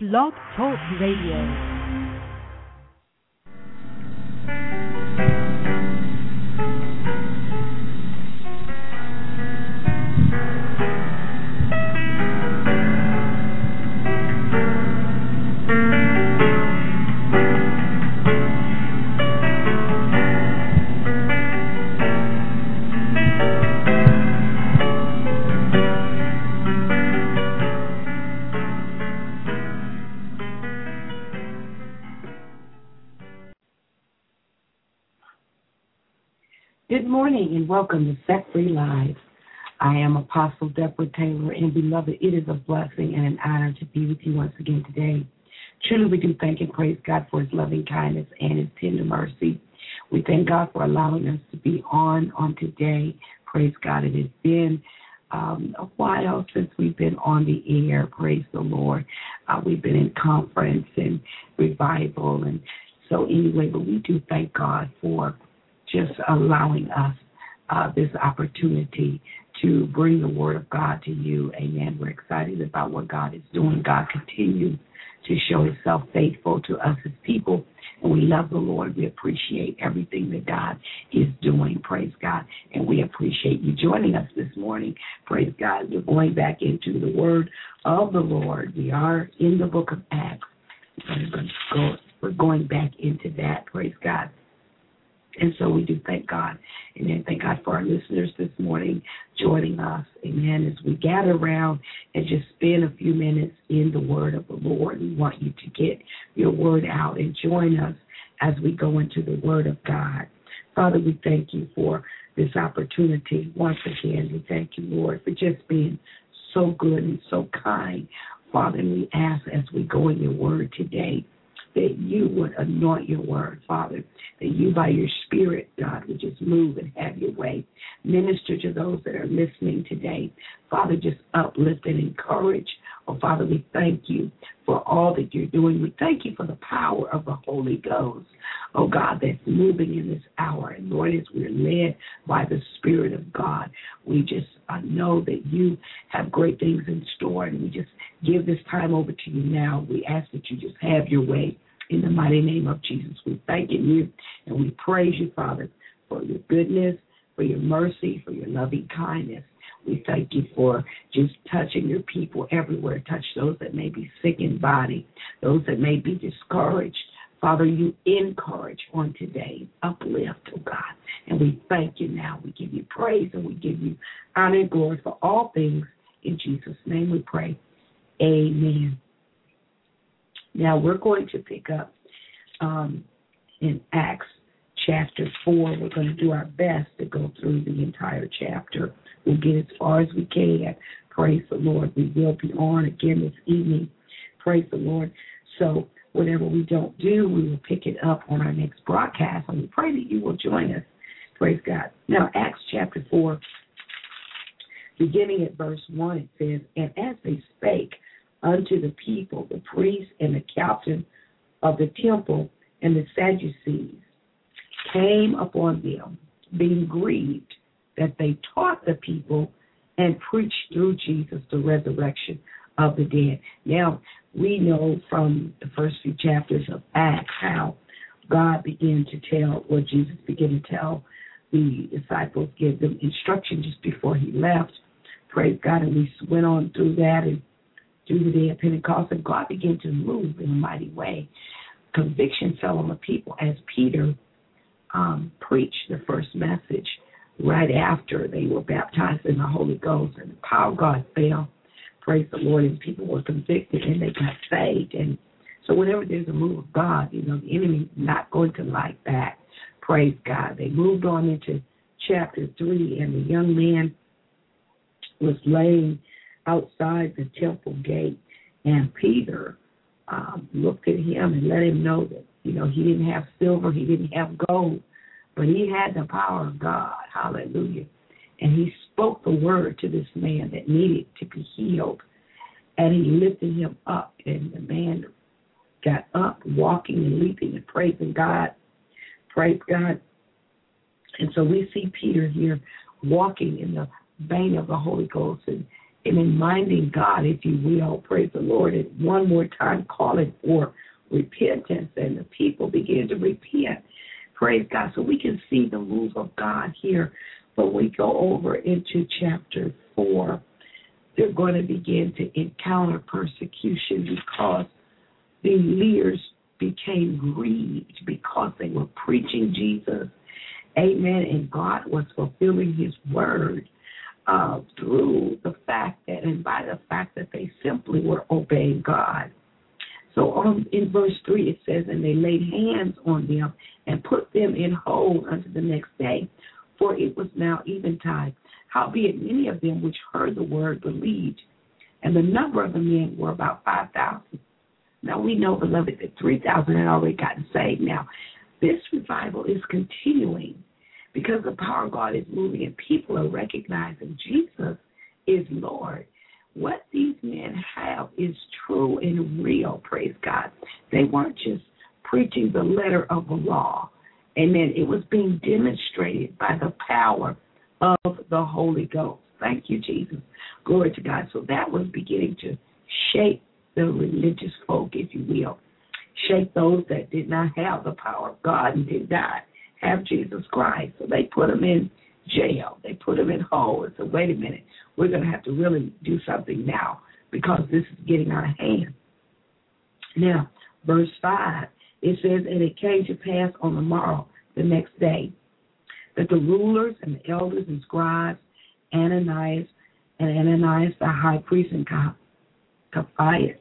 Blog Talk Radio. Good morning and welcome to Set Free Live. I am Apostle Deborah Taylor, and beloved, it is a blessing and an honor to be with you once again today. Truly, we do thank and praise God for His loving kindness and His tender mercy. We thank God for allowing us to be on today. Praise God. It has been a while since we've been on the air. Praise the Lord. We've been in conference and revival, and so anyway, but we do thank God for just allowing us this opportunity to bring the Word of God to you. Amen. We're excited about what God is doing. God continues to show Himself faithful to us as people, and we love the Lord. We appreciate everything that God is doing. Praise God. And we appreciate you joining us this morning. Praise God. We're going back into the Word of the Lord. We are in the book of Acts. We're going back into that. Praise God. And so we do thank God. Amen. Thank God for our listeners this morning joining us. Amen. As we gather around and just spend a few minutes in the Word of the Lord, we want you to get your word out and join us as we go into the Word of God. Father, we thank you for this opportunity. Once again, we thank you, Lord, for just being so good and so kind. Father, and we ask as we go in your Word today, that you would anoint your word, Father, that you by your Spirit, God, would just move and have your way. Minister to those that are listening today. Father, just uplift and encourage. Oh, Father, we thank you for all that you're doing. We thank you for the power of the Holy Ghost, oh, God, that's moving in this hour. And, Lord, as we're led by the Spirit of God, we just know that you have great things in store, and we just give this time over to you now. We ask that you just have your way in the mighty name of Jesus. We thank you and we praise you, Father, for your goodness, for your mercy, for your loving kindness. We thank you for just touching your people everywhere. Touch those that may be sick in body, those that may be discouraged. Father, you encourage on today, uplift, oh God. And we thank you now. We give you praise and we give you honor and glory for all things. In Jesus' name we pray. Amen. Now we're going to pick up in Acts chapter 4. We're going to do our best to go through the entire chapter. We'll get as far as we can. Praise the Lord. We will be on again this evening. Praise the Lord. So whatever we don't do, we will pick it up on our next broadcast. And we pray that you will join us. Praise God. Now, Acts chapter 4, beginning at verse 1, it says, "And as they spake unto the people, the priests and the captain of the temple and the Sadducees came upon them, being grieved that they taught the people and preached through Jesus the resurrection of the dead." Now, we know from the first few chapters of Acts how God began to tell, or Jesus began to tell the disciples, give them instruction just before he left. Praise God. And we went on through that and through the day of Pentecost, and God began to move in a mighty way. Conviction fell on the people as Peter preached the first message right after they were baptized in the Holy Ghost, and the power of God fell. Praise the Lord, and people were convicted and they got saved. And so whenever there's a move of God, the enemy is not going to like that. Praise God. They moved on into chapter 3, and the young man was laying outside the temple gate, and Peter looked at him and let him know that, he didn't have silver, he didn't have gold, but he had the power of God. Hallelujah. And he spoke the word to this man that needed to be healed, and he lifted him up, and the man got up, walking and leaping and praising God. Praise God. And so we see Peter here walking in the vein of the Holy Ghost, and and in minding God, if you will, praise the Lord, and one more time calling for repentance, and the people begin to repent. Praise God. So we can see the rules of God here. But we go over into chapter 4, they're going to begin to encounter persecution because the leaders became grieved because they were preaching Jesus. Amen. And God was fulfilling his word through the fact that, and by the fact that they simply were obeying God. So in verse 3 it says, and they laid hands on them and put them in hold unto the next day, for it was now eventide. Howbeit many of them which heard the word believed, and the number of the men were about 5,000. Now we know, beloved, that 3,000 had already gotten saved. Now, this revival is continuing because the power of God is moving and people are recognizing Jesus is Lord. What these men have is true and real, praise God. They weren't just preaching the letter of the law. Amen. It was being demonstrated by the power of the Holy Ghost. Thank you, Jesus. Glory to God. So that was beginning to shape the religious folk, if you will. Shape those that did not have the power of God and did not have Jesus Christ. So they put them in jail. They put them in hold and said, wait a minute, we're going to have to really do something now because this is getting out of hand. Now, verse 5, it says, and it came to pass on the morrow, the next day, that the rulers and the elders and scribes, Ananias the high priest, and Caiaphas,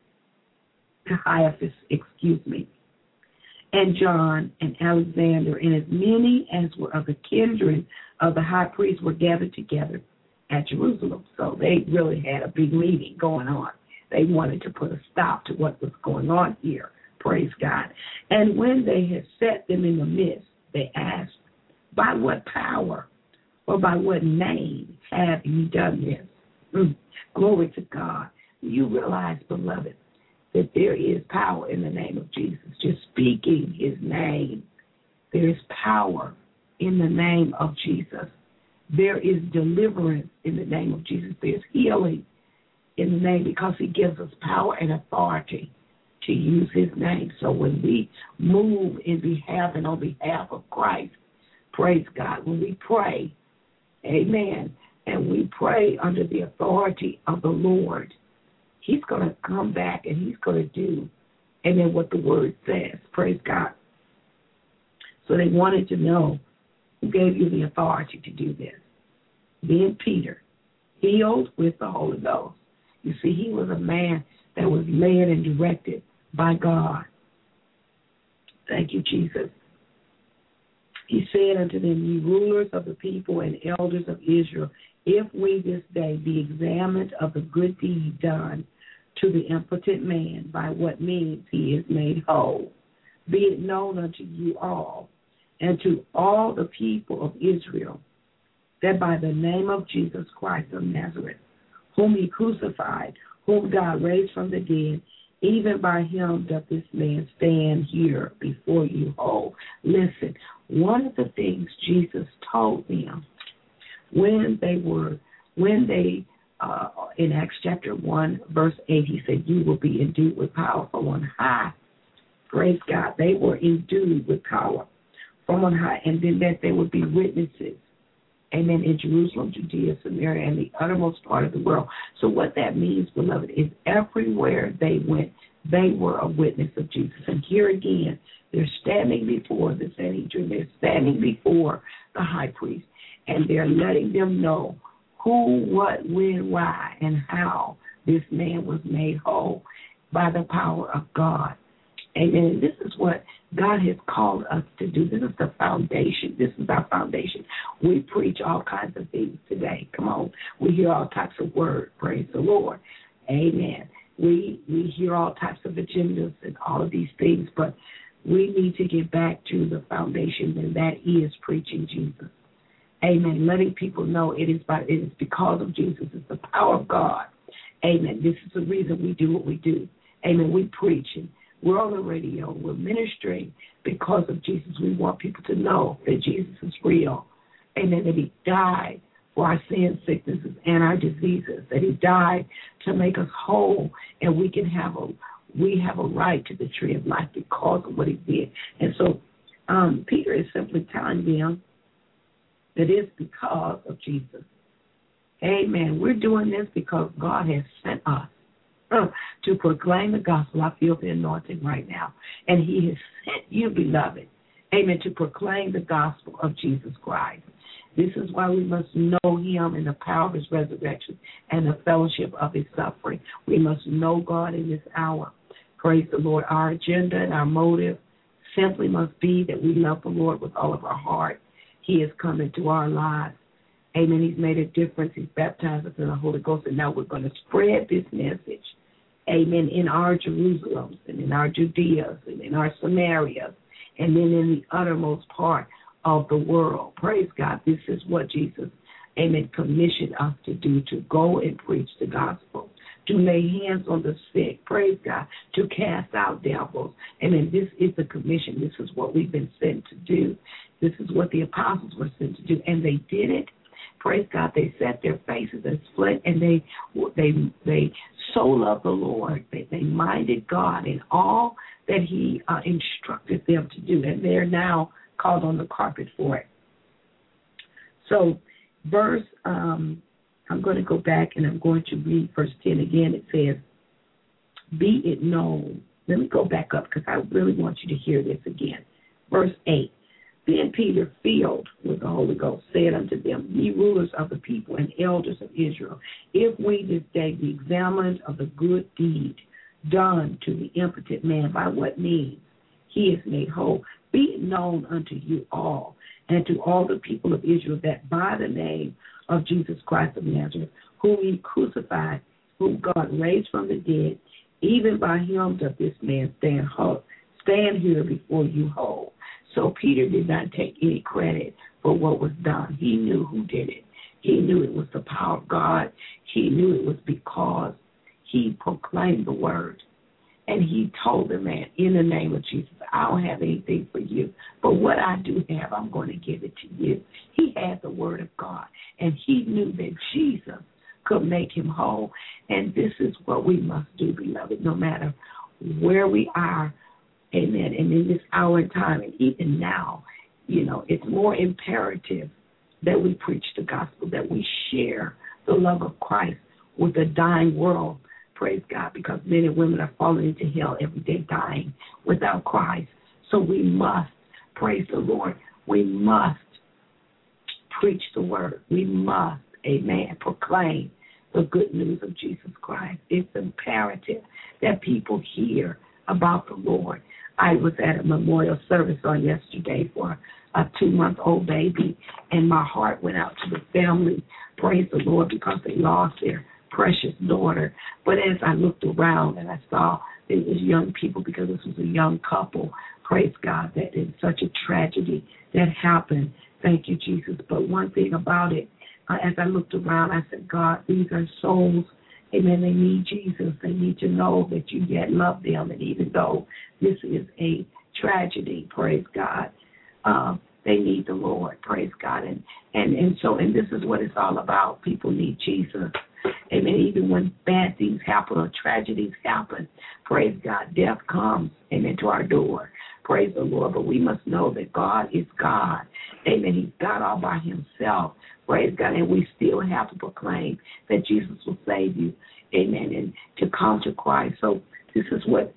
and John and Alexander, and as many as were of the kindred of the high priest were gathered together at Jerusalem. So they really had a big meeting going on. They wanted to put a stop to what was going on here. Praise God. And when they had set them in the midst, they asked, by what power or by what name have you done this? Glory to God. You realize, beloved, that there is power in the name of Jesus. Just speaking his name, there is power in the name of Jesus. There is deliverance in the name of Jesus. There's healing in the name, because he gives us power and authority to use his name. So when we move in behalf and on behalf of Christ, praise God, when we pray, amen, and we pray under the authority of the Lord, he's going to come back and he's going to do, amen, what the word says. Praise God. So they wanted to know, who gave you the authority to do this? Then Peter, filled with the Holy Ghost. You see, he was a man that was led and directed by God. Thank you, Jesus. He said unto them, ye rulers of the people and elders of Israel, if we this day be examined of the good deed done to the impotent man, by what means he is made whole, be it known unto you all, and to all the people of Israel, that by the name of Jesus Christ of Nazareth, whom he crucified, whom God raised from the dead, even by him doth this man stand here before you whole. Listen, one of the things Jesus told them when they in Acts chapter 1, verse 8, he said, you will be endued with power from on high. Praise God. They were endued with power from on high, and then that they would be witnesses. Amen. In Jerusalem, Judea, Samaria, and the uttermost part of the world. So what that means, beloved, is everywhere they went, they were a witness of Jesus. And here again, they're standing before the Sanhedrin. They're standing before the high priest. And they're letting them know who, what, when, why, and how this man was made whole by the power of God. Amen. This is what God has called us to do. This is the foundation. This is our foundation. We preach all kinds of things today. Come on. We hear all types of words. Praise the Lord. Amen. We hear all types of agendas and all of these things, but we need to get back to the foundation, and that is preaching Jesus. Amen. Letting people know it is because of Jesus. It's the power of God. Amen. This is the reason we do what we do. Amen. We preach, and we're on the radio. We're ministering because of Jesus. We want people to know that Jesus is real. Amen. That he died for our sins, sicknesses, and our diseases, that he died to make us whole, and we have a right to the tree of life because of what he did. And so Peter is simply telling them that it's because of Jesus. Amen. We're doing this because God has sent us to proclaim the gospel. I feel the anointing right now. And he has sent you, beloved, amen, to proclaim the gospel of Jesus Christ. This is why we must know him in the power of his resurrection and the fellowship of his suffering. We must know God in this hour. Praise the Lord. Our agenda and our motive simply must be that we love the Lord with all of our heart. He has come into our lives. Amen. He's made a difference. He's baptized us in the Holy Ghost, and now we're going to spread this message, amen, in our Jerusalems and in our Judeas and in our Samarias and then in the uttermost part of the world. Praise God. This is what Jesus, amen, commissioned us to do, to go and preach the gospel, to lay hands on the sick, praise God, to cast out devils. Amen. This is the commission. This is what we've been sent to do. This is what the apostles were sent to do, and they did it. Praise God. They set their faces and split, and they so loved the Lord. They minded God in all that he instructed them to do, and they're now called on the carpet for it. So verse, I'm going to go back and I'm going to read verse 10 again. It says, be it known. Let me go back up because I really want you to hear this again. Verse 8. Then Peter, filled with the Holy Ghost, said unto them, ye rulers of the people and elders of Israel, if we this day be examined of the good deed done to the impotent man, by what means he is made whole, be it known unto you all and to all the people of Israel that by the name of Jesus Christ of Nazareth, whom he crucified, whom God raised from the dead, even by him doth this man stand here before you whole. So Peter did not take any credit for what was done. He knew who did it. He knew it was the power of God. He knew it was because he proclaimed the word. And he told the man, in the name of Jesus, I don't have anything for you, but what I do have, I'm going to give it to you. He had the word of God, and he knew that Jesus could make him whole. And this is what we must do, beloved, no matter where we are. Amen. And in this hour and time, and even now, it's more imperative that we preach the gospel, that we share the love of Christ with a dying world. Praise God, because men and women are falling into hell every day, dying without Christ. So we must, praise the Lord, we must preach the word. We must, amen, proclaim the good news of Jesus Christ. It's imperative that people hear about the Lord. I was at a memorial service on yesterday for a 2-month-old baby, and my heart went out to the family, praise the Lord, because they lost their precious daughter. But as I looked around and I saw there was young people, because this was a young couple, praise God, that is such a tragedy that happened. Thank you, Jesus. But one thing about it, as I looked around, I said, God, these are souls. Amen. They need Jesus. They need to know that you yet love them. And even though this is a tragedy, praise God, they need the Lord. Praise God. And this is what it's all about. People need Jesus. Amen. Even when bad things happen or tragedies happen, praise God, death comes, amen, to our door. Praise the Lord. But we must know that God is God. Amen. He's God all by himself. Praise God. And we still have to proclaim that Jesus will save you. Amen. And to come to Christ. So this is what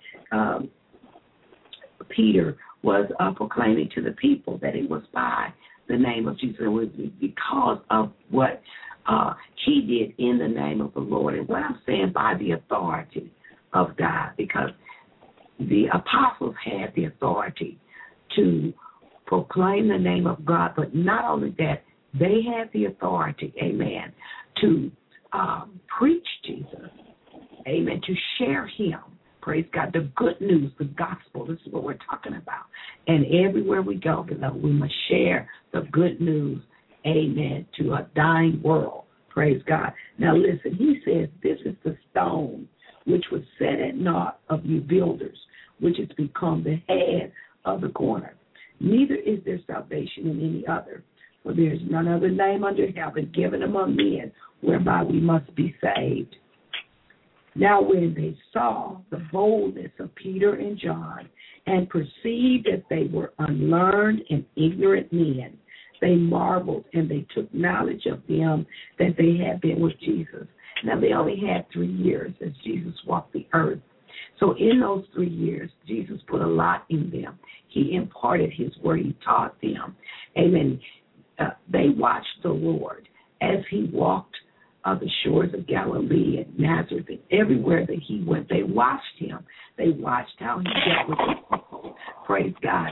Peter was proclaiming to the people, that it was by the name of Jesus. It was because of what he did in the name of the Lord. And what I'm saying, by the authority of God, because the apostles had the authority to proclaim the name of God, but not only that, they had the authority, amen, to preach Jesus, amen, to share him, praise God, the good news, the gospel. This is what we're talking about. And everywhere we go, beloved, we must share the good news, amen, to a dying world, praise God. Now listen, he says, this is the stone which was set at naught of you builders, which has become the head of the corner. Neither is there salvation in any other. For there is none other name under heaven given among men whereby we must be saved. Now when they saw the boldness of Peter and John and perceived that they were unlearned and ignorant men, they marveled, and they took knowledge of them that they had been with Jesus. Now they only had 3 years as Jesus walked the earth. So in those 3 years, Jesus put a lot in them. He imparted his word. He taught them. Amen. They watched the Lord as he walked the shores of Galilee and Nazareth and everywhere that he went. They watched him. They watched how he dealt with the people. Praise God.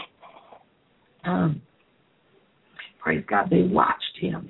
Praise God. They watched him.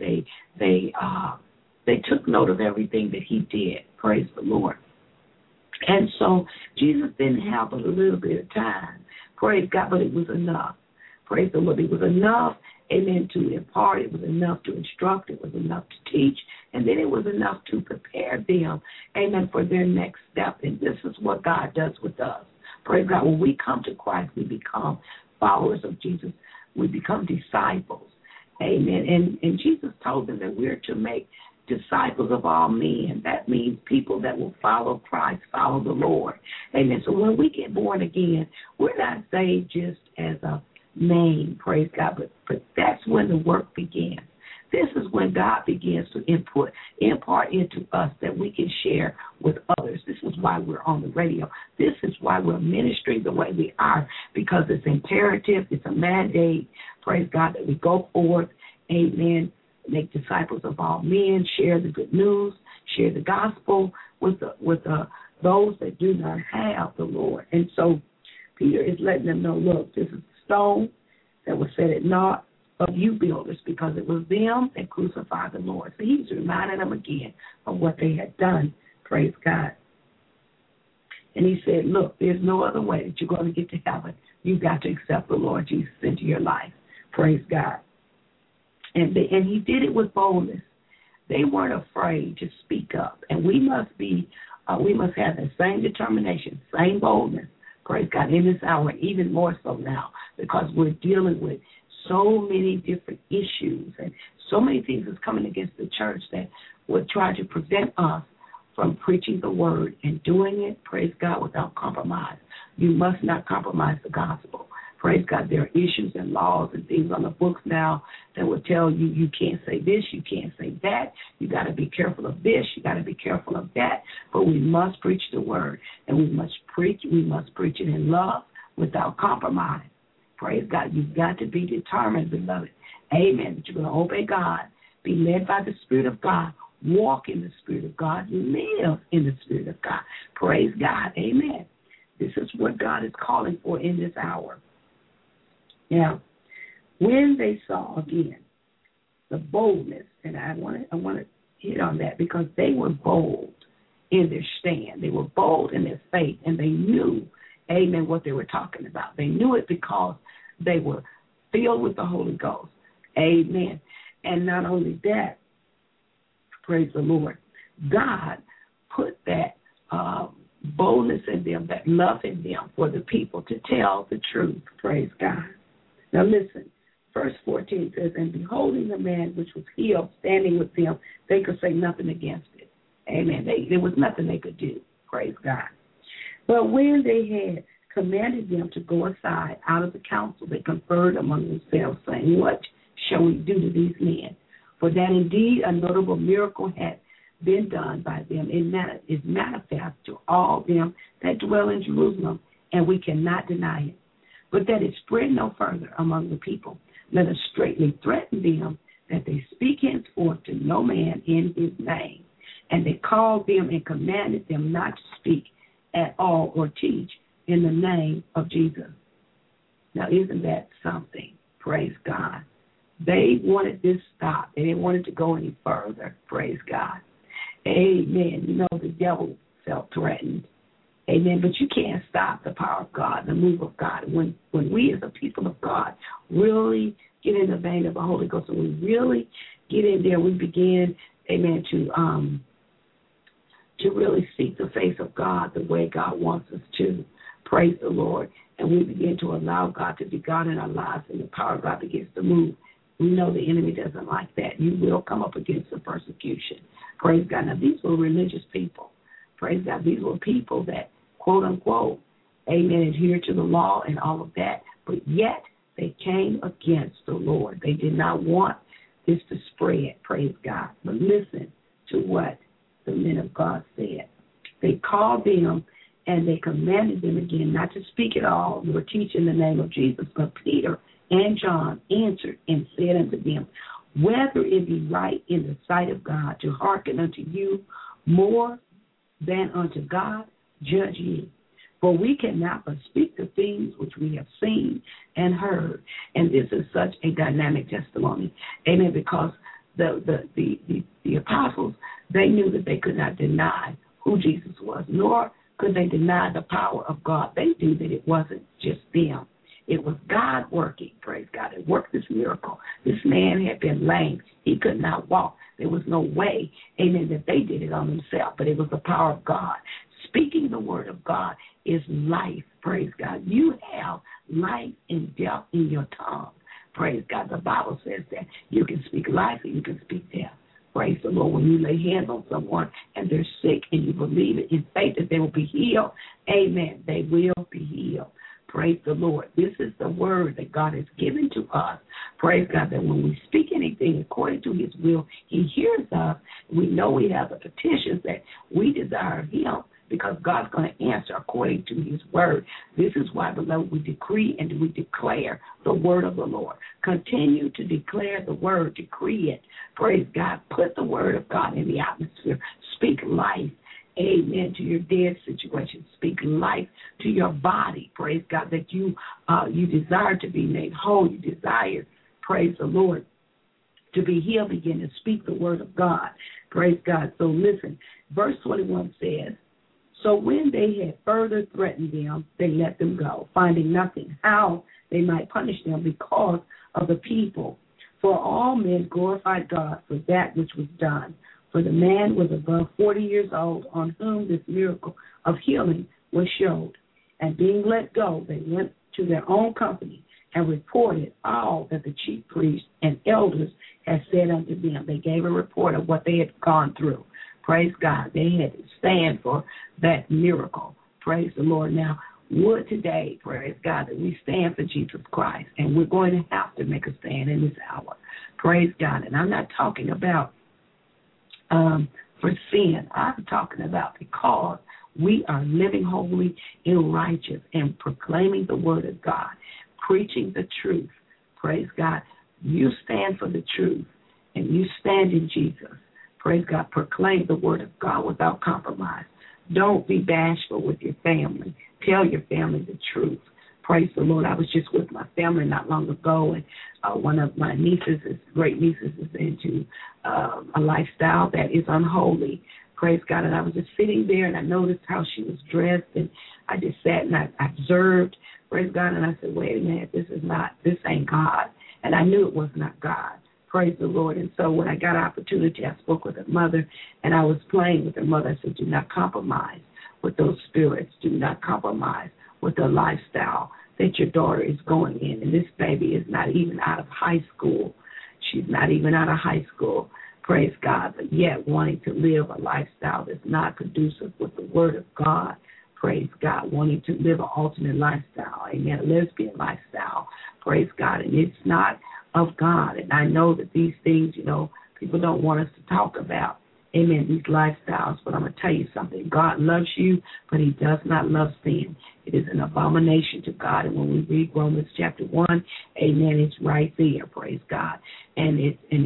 They took note of everything that he did. Praise the Lord. And so Jesus didn't have but a little bit of time. Praise God, but it was enough. Praise the Lord. It was enough, amen, to impart. It was enough to instruct. It was enough to teach. And then it was enough to prepare them, amen, for their next step. And this is what God does with us. Praise God. When we come to Christ, we become followers of Jesus. We become disciples. Amen. And Jesus told them that we're to make disciples of all men. That means people that will follow Christ, follow the Lord. Amen. So when we get born again, we're not saved just as a name, praise God, but that's when the work begins. This is when God begins to impart into us that we can share with others. This is why we're on the radio. This is why we're ministering the way we are, because it's imperative, it's a mandate, praise God, that we go forth, amen, make disciples of all men, share the good news, share the gospel with those that do not have the Lord. And so Peter is letting them know, look, this is the stone that was set at naught of you builders, because it was them that crucified the Lord. So he's reminding them again of what they had done, praise God. And he said, look, there's no other way that you're going to get to heaven. You've got to accept the Lord Jesus into your life, praise God. And he did it with boldness. They weren't afraid to speak up. And we must have the same determination, same boldness, praise God, in this hour, even more so now, because we're dealing with so many different issues and so many things that's coming against the church that would try to prevent us from preaching the word and doing it, praise God, without compromise. You must not compromise the gospel. Praise God, there are issues and laws and things on the books now that will tell you you can't say this, you can't say that. You got to be careful of this, you got to be careful of that. But we must preach the word, and we must preach it in love without compromise. Praise God, you've got to be determined, beloved. Amen. That you're going to obey God, be led by the Spirit of God, walk in the Spirit of God, live in the Spirit of God. Praise God. Amen. This is what God is calling for in this hour. Now, when they saw again the boldness, and I want to hit on that, because they were bold in their stand. They were bold in their faith, and they knew, amen, what they were talking about. They knew it because they were filled with the Holy Ghost. Amen. And not only that, praise the Lord, God put that boldness in them, that love in them for the people to tell the truth. Praise God. Now listen, verse 14 says, and beholding the man which was healed standing with them, they could say nothing against it. Amen. There was nothing they could do. Praise God. But when they had commanded them to go aside out of the council, they conferred among themselves, saying, what shall we do to these men? For that indeed a notable miracle had been done by them. It is manifest to all them that dwell in Jerusalem, and we cannot deny it. But that it spread no further among the people. Let us straightly threaten them that they speak henceforth to no man in his name. And they called them and commanded them not to speak at all or teach in the name of Jesus. Now, isn't that something? Praise God. They wanted this stopped. They didn't want it to go any further. Praise God. Amen. You know, the devil felt threatened. Amen. But you can't stop the power of God, the move of God. When we as a people of God really get in the vein of the Holy Ghost, and we really get in there, we begin, amen, to really seek the face of God the way God wants us to. Praise the Lord. And we begin to allow God to be God in our lives, and the power of God begins to move. We know the enemy doesn't like that. You will come up against the persecution. Praise God. Now, these were religious people. Praise God. These were people that, quote, unquote, amen, adhere to the law and all of that, but yet they came against the Lord. They did not want this to spread, praise God. But listen to what the men of God said. They called them and they commanded them again not to speak at all, nor teach in the name of Jesus. But Peter and John answered and said unto them, whether it be right in the sight of God to hearken unto you more than unto God, judge ye. For we cannot but speak the things which we have seen and heard. And this is such a dynamic testimony. Amen. Because the apostles, they knew that they could not deny who Jesus was, nor could they deny the power of God. They knew that it wasn't just them. It was God working, praise God. It worked this miracle. This man had been lame. He could not walk. There was no way, amen, that they did it on themselves, but it was the power of God. Speaking the word of God is life, praise God. You have life and death in your tongue, praise God. The Bible says that you can speak life and you can speak death. Praise the Lord. When you lay hands on someone and they're sick and you believe it in faith that they will be healed, amen, they will be healed. Praise the Lord. This is the word that God has given to us. Praise God, that when we speak anything according to his will, he hears us. We know we have the petitions that we desire him because God's going to answer according to his word. This is why, beloved, we decree and we declare the word of the Lord. Continue to declare the word, decree it. Praise God. Put the word of God in the atmosphere. Speak life. Amen, to your dead situation. Speak life to your body. Praise God, that you desire to be made whole. You desire, praise the Lord, to be healed. Begin to speak the word of God. Praise God. So listen, verse 21 says, so when they had further threatened them, they let them go, finding nothing how they might punish them because of the people. For all men glorified God for that which was done. For the man was above 40 years old on whom this miracle of healing was showed. And being let go, they went to their own company and reported all that the chief priests and elders had said unto them. They gave a report of what they had gone through. Praise God. They had to stand for that miracle. Praise the Lord. Now, would today, praise God, that we stand for Jesus Christ. And we're going to have to make a stand in this hour. Praise God. And I'm not talking about for sin. I'm talking about because we are living holy and righteous and proclaiming the word of God, preaching the truth. Praise God. You stand for the truth and you stand in Jesus. Praise God. Proclaim the word of God without compromise. Don't be bashful with your family. Tell your family the truth. Praise the Lord. I was just with my family not long ago, and one of my nieces, great nieces, is into a lifestyle that is unholy. Praise God. And I was just sitting there, and I noticed how she was dressed, and I just sat and I observed. Praise God. And I said, wait a minute, this ain't God. And I knew it was not God. Praise the Lord. And so when I got an opportunity, I spoke with her mother, and I was playing with her mother. I said, do not compromise with those spirits. Do not compromise with the lifestyle that your daughter is going in. And this baby is not even out of high school. She's not even out of high school, praise God, but yet wanting to live a lifestyle that's not conducive with the word of God, praise God, wanting to live an alternate lifestyle, amen, a lesbian lifestyle, praise God, and it's not of God. And I know that these things, people don't want us to talk about, amen, these lifestyles, but I'm going to tell you something. God loves you, but he does not love sin. It is an abomination to God. And when we read Romans chapter 1, amen, it's right there, praise God. And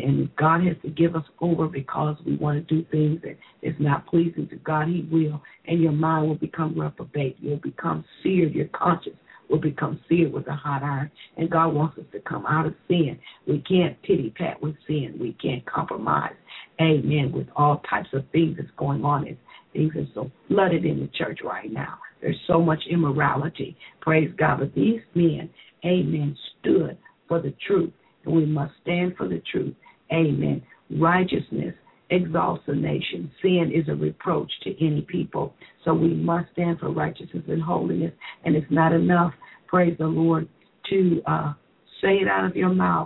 God has to give us over because we want to do things that is not pleasing to God. He will. And your mind will become reprobate. You'll become seared. Your conscience will become seared with a hot iron. And God wants us to come out of sin. We can't titty-pat with sin. We can't compromise, amen, with all types of things that's going on. Things are so flooded in the church right now. There's so much immorality. Praise God. But these men, amen, stood for the truth. And we must stand for the truth. Amen. Righteousness exalts a nation. Sin is a reproach to any people. So we must stand for righteousness and holiness. And it's not enough, praise the Lord, to say it out of your mouth.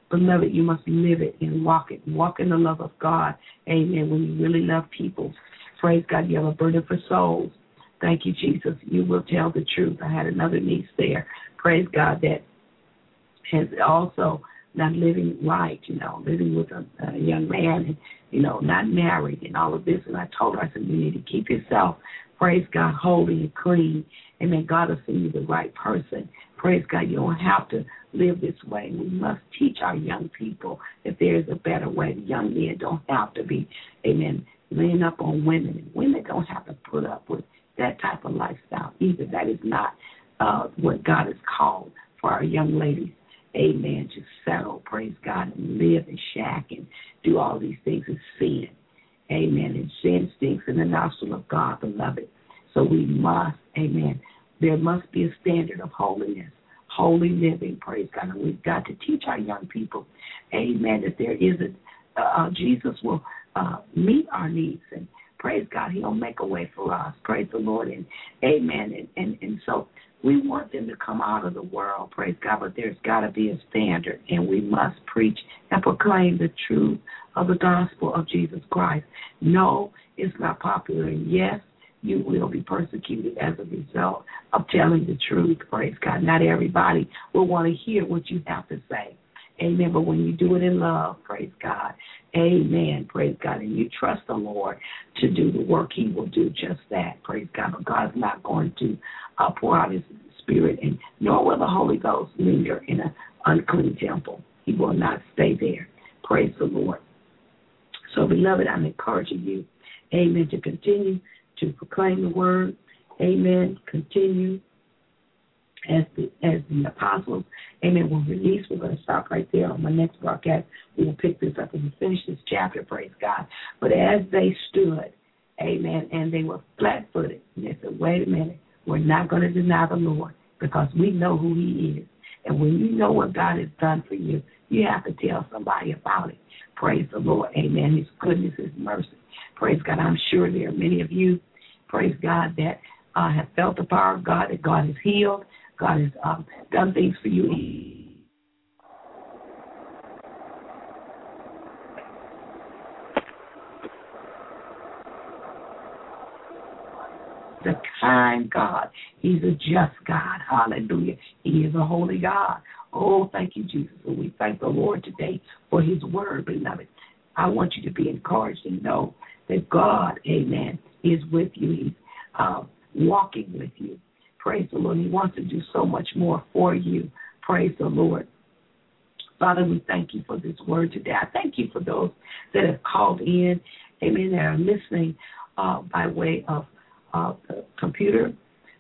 Beloved, you must live it and walk it. Walk in the love of God. Amen. When you really love people, praise God, you have a burden for souls. Thank you, Jesus. You will tell the truth. I had another niece there, praise God, that has also not living right, living with a young man and, not married and all of this. And I told her, I said, you need to keep yourself, praise God, holy and clean. And then God will send you the right person. Praise God, you don't have to live this way. We must teach our young people that there is a better way. The young men don't have to be, amen, laying up on women. And women don't have to put up with that type of lifestyle either. That is not what God has called for our young ladies. Amen. Just settle, praise God, and live and shack and do all these things is sin. Amen. And sin stinks in the nostril of God, beloved. So we must, amen, there must be a standard of holiness, holy living, praise God. And we've got to teach our young people, amen, that there is Jesus will meet our needs. And praise God, he'll make a way for us. Praise the Lord. And amen. And so we want them to come out of the world, praise God, but there's got to be a standard, and we must preach and proclaim the truth of the gospel of Jesus Christ. No, it's not popular, and yes, you will be persecuted as a result of telling the truth, praise God. Not everybody will want to hear what you have to say. Amen. But when you do it in love, praise God, amen, praise God, and you trust the Lord to do the work, he will do just that, praise God. But God's not going to pour out his spirit, and nor will the Holy Ghost linger in an unclean temple. He will not stay there. Praise the Lord. So, beloved, I'm encouraging you, amen, to continue to proclaim the word, amen, continue as the apostles, amen, were released. We're going to stop right there on my next broadcast. We will pick this up and we'll finish this chapter, praise God. But as they stood, amen, and they were flat-footed, and they said, wait a minute, we're not going to deny the Lord because we know who he is. And when you know what God has done for you, you have to tell somebody about it. Praise the Lord, amen, his goodness, his mercy. Praise God. I'm sure there are many of you, praise God, that have felt the power of God, that God has healed. God has done things for you. The kind God. He's a just God. Hallelujah. He is a holy God. Oh, thank you, Jesus. And we thank the Lord today for his word, beloved. I want you to be encouraged and know that God, amen, is with you. He's walking with you. Praise the Lord. He wants to do so much more for you. Praise the Lord. Father, we thank you for this word today. I thank you for those that have called in, amen, that are listening by way of the computer.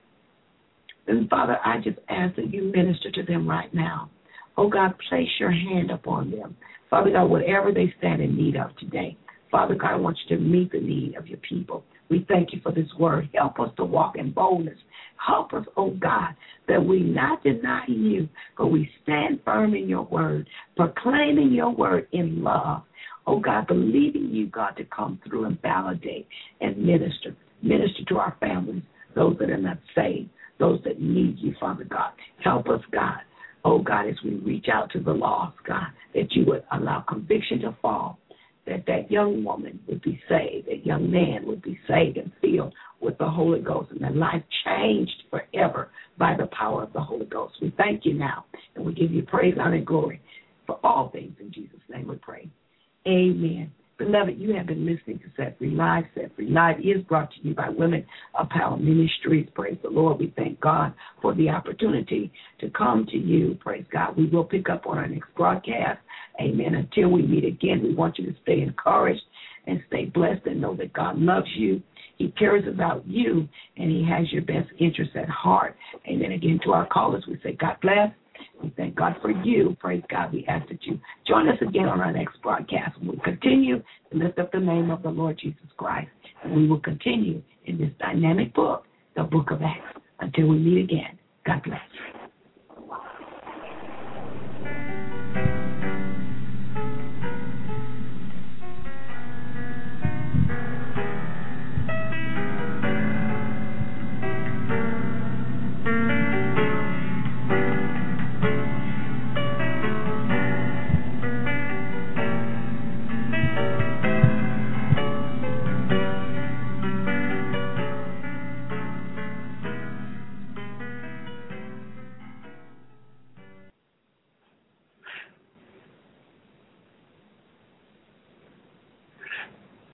And, Father, I just ask that you minister to them right now. Oh, God, place your hand upon them. Father God, whatever they stand in need of today, Father God, I want you to meet the need of your people. We thank you for this word. Help us to walk in boldness. Help us, oh God, that we not deny you, but we stand firm in your word, proclaiming your word in love. Oh God, believing you, God, to come through and validate and minister. Minister to our families, those that are not saved, those that need you, Father God. Help us, God. Oh God, as we reach out to the lost, God, that you would allow conviction to fall, that young woman would be saved, that young man would be saved and filled with the Holy Ghost, and their life changed forever by the power of the Holy Ghost. We thank you now, and we give you praise, honor, and glory for all things. In Jesus' name we pray. Amen. Beloved, you have been listening to Set Free Live. Set Free Live is brought to you by Women of Power Ministries. Praise the Lord. We thank God for the opportunity to come to you. Praise God. We will pick up on our next broadcast. Amen. Until we meet again, we want you to stay encouraged and stay blessed and know that God loves you. He cares about you, and he has your best interests at heart. Amen. Again, to our callers, we say God bless. We thank God for you. Praise God. We ask that you join us again on our next broadcast. We'll continue to lift up the name of the Lord Jesus Christ. And we will continue in this dynamic book, the book of Acts. Until we meet again, God bless.